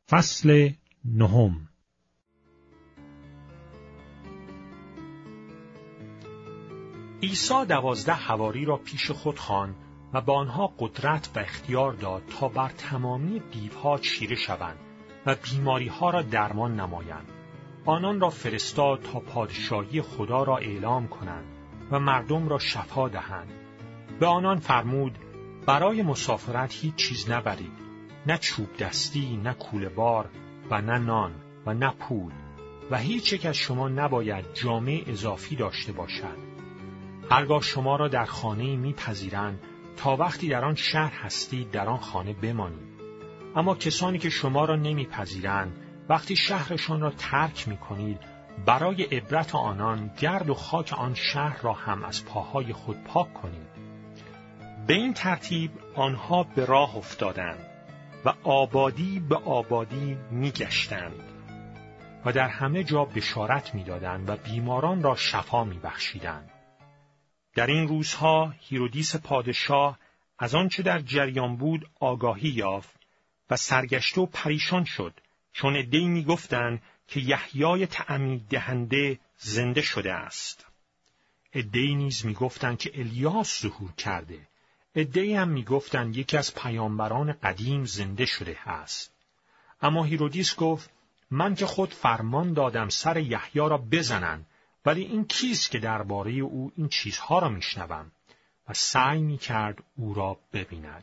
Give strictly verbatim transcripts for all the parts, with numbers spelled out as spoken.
فصل نهم. عیسی دوازده حواری را پیش خود خواند و به آنها قدرت و اختیار داد تا بر تمامی دیوها چیره شوند و بیماریها را درمان نمایند. آنان را فرستاد تا پادشاهی خدا را اعلام کنند و مردم را شفا دهند. به آنان فرمود برای مسافرت هیچ چیز نبرید، نه چوب دستی، نه کوله بار و نه نان و نه پول، و هیچ یک از شما نباید جامه اضافی داشته باشد. هرگاه شما را در خانه‌ای می‌پذیرند تا وقتی در آن شهر هستید در آن خانه بمانید. اما کسانی که شما را نمی‌پذیرند وقتی شهرشان را ترک می‌کنید، برای عبرت آنان گرد و خاک آن شهر را هم از پاهای خود پاک کنید. به این ترتیب آنها به راه افتادند و آبادی به آبادی می‌گشتند و در همه جا بشارت می‌دادند و بیماران را شفا می‌بخشیدند. در این روزها هیرودیس پادشاه از آنچه در جریان بود آگاهی یافت و سرگشته و پریشان شد، چون عده‌ای می‌گفتند که یحیای تعمید دهنده زنده شده است. عده‌ای نیز می‌گفتند که الیاس ظهور کرده. عده‌ای هم می‌گفتند یکی از پیامبران قدیم زنده شده است. اما هیرودیس گفت من که خود فرمان دادم سر یحیی را بزنند، ولی این کیست که درباره او این چیزها را میشنوم؟ و سعی میکرد او را ببیند.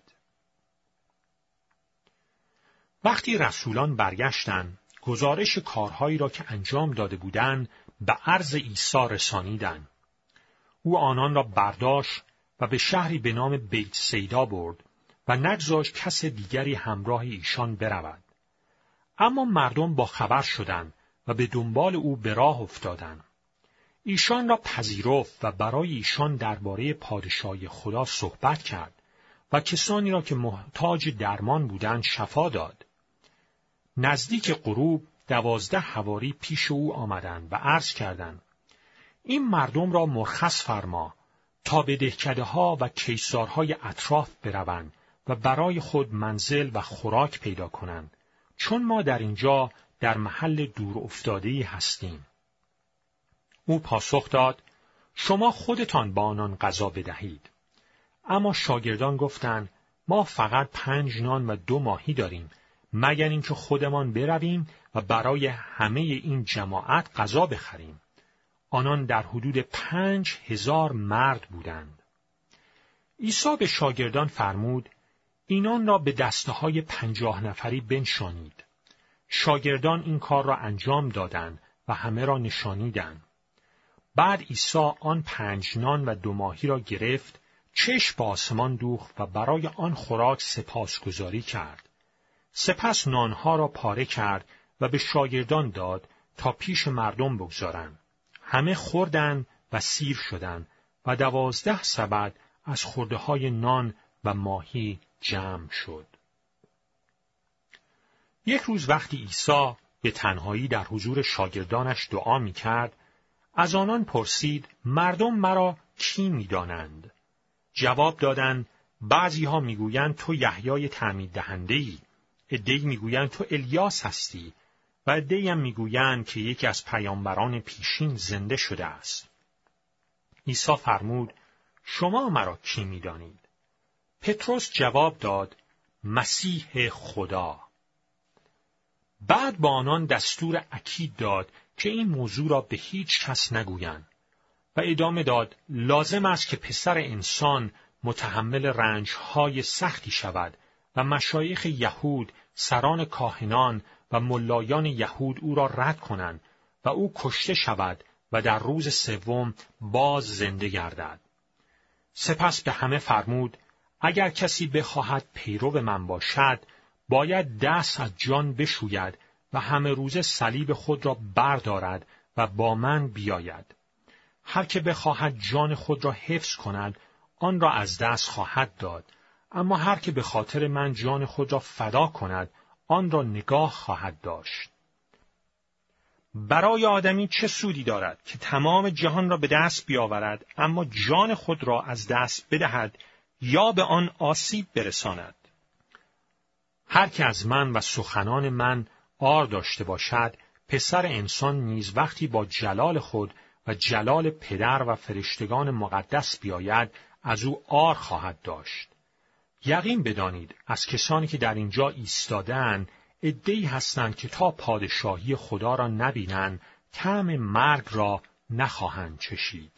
وقتی رسولان برگشتند، گزارش کارهایی را که انجام داده بودند به عرض عیسی رسانیدند. او آنان را برداشت و به شهری به نام بیت سیدا برد و نگذاشت کس دیگری همراه ایشان برود. اما مردم با خبر شدند و به دنبال او به راه افتادند. ایشان را پذیرفت و برای ایشان درباره پادشاهی خدا صحبت کرد و کسانی را که محتاج درمان بودند شفا داد. نزدیک غروب دوازده حواری پیش او آمدند و عرض کردند این مردم را مرخص فرما تا به دهکده‌ها و کیسارهای اطراف بروند و برای خود منزل و خوراک پیدا کنند، چون ما در اینجا در محل دور افتاده‌ای هستیم. او پاسخ داد شما خودتان با آنان غذا بدهید. اما شاگردان گفتند ما فقط پنج نان و دو ماهی داریم، مگر اینکه خودمان برویم و برای همه این جماعت غذا بخریم. آنان در حدود پنج هزار مرد بودند. عیسی به شاگردان فرمود اینان را به دسته‌های پنجاه نفری بنشانید. شاگردان این کار را انجام دادند و همه را نشانیدند. بعد عیسی آن پنج نان و دو ماهی را گرفت، چشم به آسمان دوخت و برای آن خوراک سپاسگزاری کرد. سپس نانها را پاره کرد و به شاگردان داد تا پیش مردم بگذارند. همه خوردند و سیر شدند و دوازده سبد از خرده‌های نان و ماهی جمع شد. یک روز وقتی عیسی به تنهایی در حضور شاگردانش دعا می‌کرد، از آنان پرسید مردم مرا کی می‌دانند؟ جواب دادند بعضی‌ها می‌گویند تو یحیای تعمید دهنده‌ای، عده‌ای می‌گویند تو الیاس هستی و عده‌ای هم می‌گویند که یکی از پیامبران پیشین زنده شده است. عیسی فرمود شما مرا کی می‌دانید؟ پتروس جواب داد مسیح خدا. بعد با آنان دستور اکید داد که این موضوع را به هیچ کس نگویند و ادامه داد لازم است که پسر انسان متحمل رنج‌های سختی شود و مشایخ یهود، سران کاهنان و ملایان یهود او را رد کنند و او کشته شود و در روز سوم باز زنده گردد. سپس به همه فرمود اگر کسی بخواهد پیرو من باشد باید دست از جان بشوید و همه روزه صلیب خود را بردارد و با من بیاید. هر که بخواهد جان خود را حفظ کند آن را از دست خواهد داد، اما هر که به خاطر من جان خود را فدا کند آن را نگاه خواهد داشت. برای آدمی چه سودی دارد که تمام جهان را به دست بیاورد اما جان خود را از دست بدهد یا به آن آسیب برساند؟ هر که از من و سخنان من عار داشته باشد، پسر انسان نیز وقتی با جلال خود و جلال پدر و فرشتگان مقدس بیاید، از او عار خواهد داشت. یقین بدانید از کسانی که در اینجا ایستاده‌اند، عده‌ای هستند که تا پادشاهی خدا را نبینند، طعم مرگ را نخواهند چشید.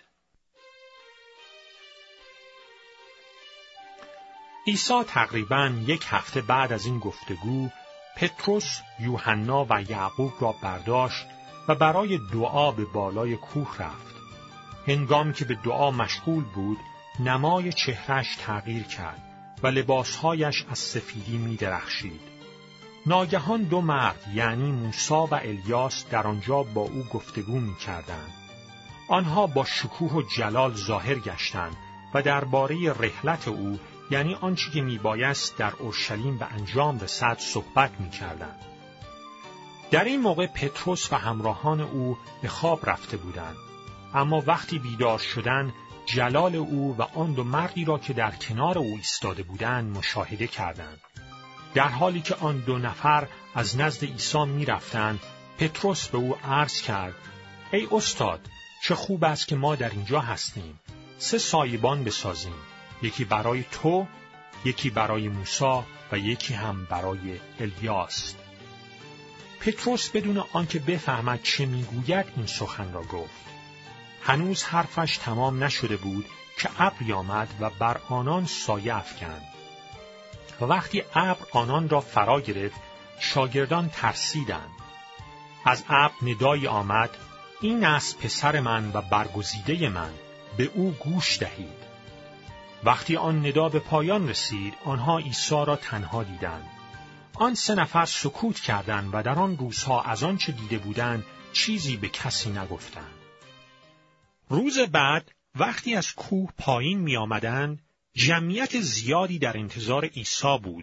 عیسی تقریباً یک هفته بعد از این گفتگو، پتروس، یوحنا و یعقوب را برداشت و برای دعا به بالای کوه رفت. هنگامی که به دعا مشغول بود، نمای چهرهش تغییر کرد و لباسهایش از سفیدی می درخشید. ناگهان دو مرد یعنی موسی و الیاس در آنجا با او گفتگو می کردند. آنها با شکوه و جلال ظاهر گشتند و درباره رحلت او یعنی آنچه که میبایست در اورشلیم به انجام رسد صحبت میکردند. در این موقع پتروس و همراهان او به خواب رفته بودند، اما وقتی بیدار شدند جلال او و آن دو مردی را که در کنار او ایستاده بودند مشاهده کردند. در حالی که آن دو نفر از نزد عیسی میرفتند، پتروس به او عرض کرد: ای استاد، چه خوب است که ما در اینجا هستیم. سه سایبان بسازیم، یکی برای تو، یکی برای موسی و یکی هم برای الیاس. پتروس بدون آنکه بفهمد چه میگوید این سخن را گفت. هنوز حرفش تمام نشده بود که ابری آمد و بر آنان سایه افکند. و وقتی ابر آنان را فرا گرفت، شاگردان ترسیدند. از ابر ندایی آمد: این است پسر من و برگزیده من، به او گوش دهید. وقتی آن ندا به پایان رسید، آنها عیسی را تنها دیدند. آن سه نفر سکوت کردند و در آن روزها از آنچه دیده بودند چیزی به کسی نگفتند. روز بعد وقتی از کوه پایین می آمدند، جمعیت زیادی در انتظار عیسی بود.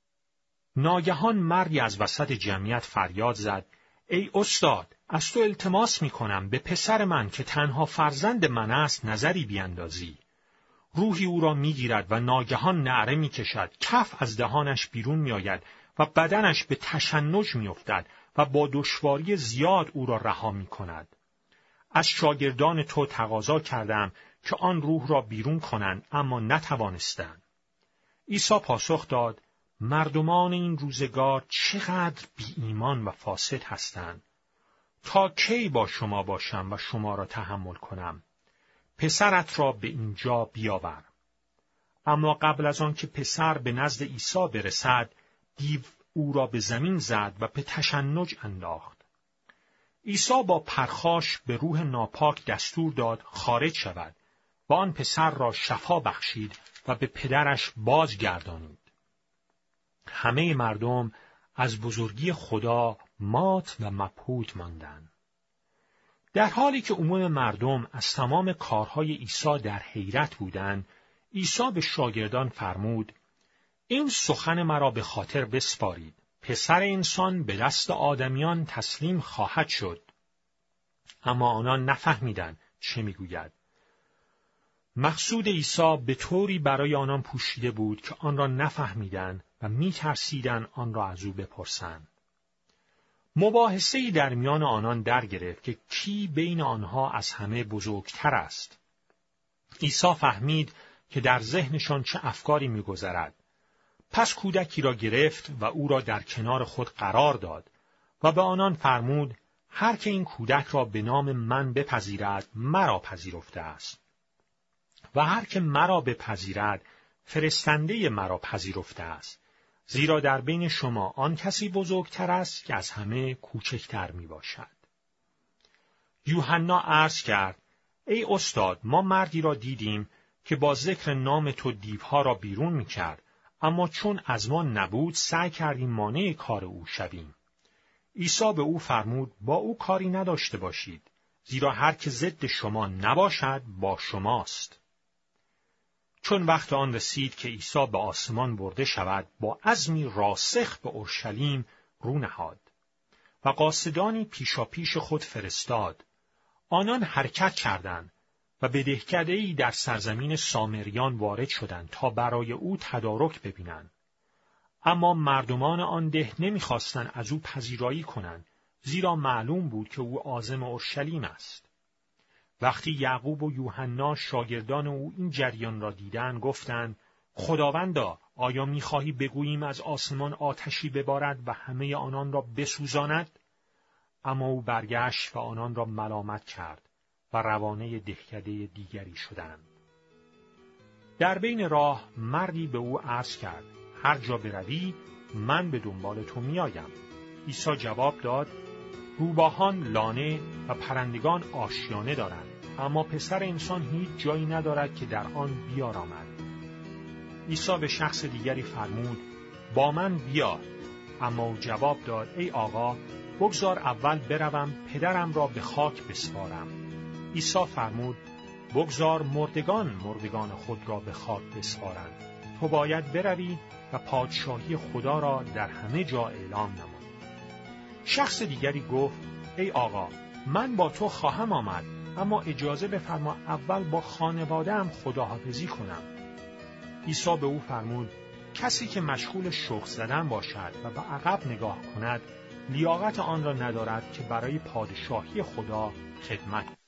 ناگهان مردی از وسط جمعیت فریاد زد: ای استاد، از تو التماس می کنم به پسر من که تنها فرزند من است نظری بیندازی. روحی او را می گیرد و ناگهان نعره می کشد، کف از دهانش بیرون می آید و بدنش به تشنج می افتد و با دشواری زیاد او را رها می کند. از شاگردان تو تقاضا کردم که آن روح را بیرون کنند، اما نتوانستند. عیسی پاسخ داد: مردمان این روزگار چقدر بی ایمان و فاسد هستند. تا کی با شما باشم و شما را تحمل کنم؟ پسرت را به اینجا بیاور. اما قبل از آن که پسر به نزد عیسی برسد، دیو او را به زمین زد و به تشنج انداخت. عیسی با پرخاش به روح ناپاک دستور داد خارج شود و آن پسر را شفا بخشید و به پدرش بازگردانید. همه مردم از بزرگی خدا مات و مبهوت ماندند. در حالی که عموم مردم از تمام کارهای عیسی در حیرت بودند، عیسی به شاگردان فرمود: این سخن مرا به خاطر بسپارید. پسر انسان به دست آدمیان تسلیم خواهد شد. اما آنان نفهمیدند چه میگوید. مقصود عیسی به طوری برای آنان پوشیده بود که آن را نفهمیدند و می‌ترسیدند آن را از او بپرسند. مباحثه‌ای در میان آنان در گرفت که کی بین آنها از همه بزرگتر است. عیسی فهمید که در ذهنشان چه افکاری می‌گذرد. پس کودکی را گرفت و او را در کنار خود قرار داد و به آنان فرمود: هر که این کودک را به نام من بپذیرد، مرا پذیرفته است. و هر که مرا بپذیرد، فرستنده مرا پذیرفته است. زیرا در بین شما آن کسی بزرگتر است که از همه کوچکتر می باشد. یوحنا عرض کرد: ای استاد، ما مردی را دیدیم که با ذکر نام تو دیوها را بیرون می کرد، اما چون از ما نبود سعی کردیم مانع کار او شویم. عیسی به او فرمود: با او کاری نداشته باشید، زیرا هر که ضد شما نباشد با شماست. چون وقت آن رسید که عیسی به آسمان برده شود، با عزمی راسخ به اورشلیم رو نهاد و قاصدانی پیشاپیش خود فرستاد. آنان حرکت کردند و به دهکده‌ای در سرزمین سامریان وارد شدند تا برای او تدارک ببینند. اما مردمان آن ده نمیخواستند از او پذیرایی کنند، زیرا معلوم بود که او عازم اورشلیم است. وقتی یعقوب و یوحنا شاگردان او این جریان را دیدند، گفتند: خداوندا، آیا می‌خواهی بگوییم از آسمان آتشی ببارد و همه آنان را بسوزاند؟ اما او برگشت و آنان را ملامت کرد و روانه دهکده دیگری شدند. در بین راه مردی به او عرض کرد: هر جا بروی من به دنبال تو میآیم. عیسی جواب داد: روباهان لانه و پرندگان آشیانه دارند، اما پسر انسان هیچ جایی ندارد که در آن بیارامد. عیسی به شخص دیگری فرمود: با من بیا. اما او جواب داد: ای آقا، بگذار اول بروم پدرم را به خاک بسپارم. عیسی فرمود: بگذار مردگان مردگان خود را به خاک بسپارند. تو باید بروی و پادشاهی خدا را در همه جا اعلام نمایی. شخص دیگری گفت: ای آقا، من با تو خواهم آمد، اما اجازه بفرما اول با خانواده‌ام خداحافظی کنم. عیسی به او فرمود: کسی که مشغول شخم زدن باشد و به عقب نگاه کند، لیاقت آن را ندارد که برای پادشاهی خدا خدمت